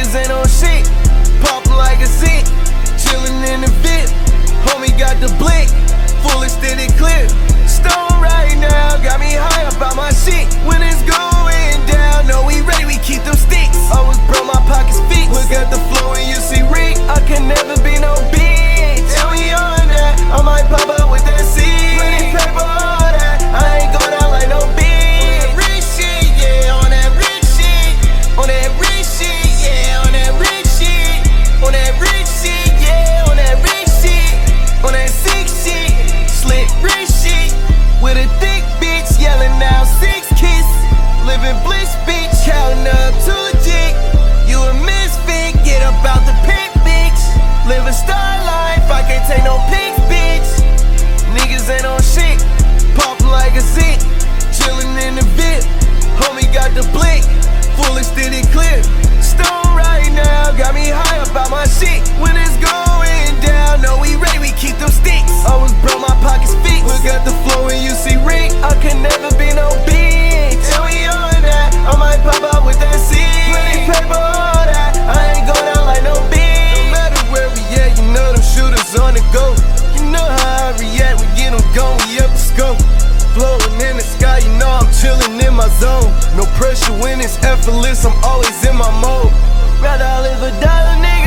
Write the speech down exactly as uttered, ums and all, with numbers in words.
Niggas ain't on shit, poppin' like a zit, chillin' in the VIP. Homie got the blick, full extended clip. Stone right now, got me high up out my shit. When it's going down, know we ready, we keep them sticks. Always bro, my pockets fixed. Look at the flow and you see Rick. I can never be no bitch. And we on that, I might pop up with that seed. Plenty paper, all that, I ain't going out like no bitch. On that rich shit, yeah, on that rich shit. On that rich shit, yeah, on that rich shit. On that rich shit, yeah, on that rich shit. On that sick shit, slick rich shit. With a thick bitch, yelling out six kiss. Living bliss, bitch, counting up to a jig. You a misfit, get up out the pit, bitch. Living star life, I can't take no pics, bitch. Niggas ain't on shit, poppin' like a zit, chillin' in the VIP. Homie got the blick, full extended clip. Stone right now, got me high up out my shit. When it's going down, know we ready, we keep them sticks. Always bro, my pockets fixed. Look at the flow and you see Rick. I can never be no bitch. And we on that, I might pop out with that seed. Plenty paper, all that, I ain't going out like no bitch. No matter where we at, you know them shooters on the go. You know how I react, we get them going, we up the scope. Flowing in the sky, you know I'm chillin' in my zone. No pressure when it's effortless, I'm always in my mode. Rather I live or die, nigga.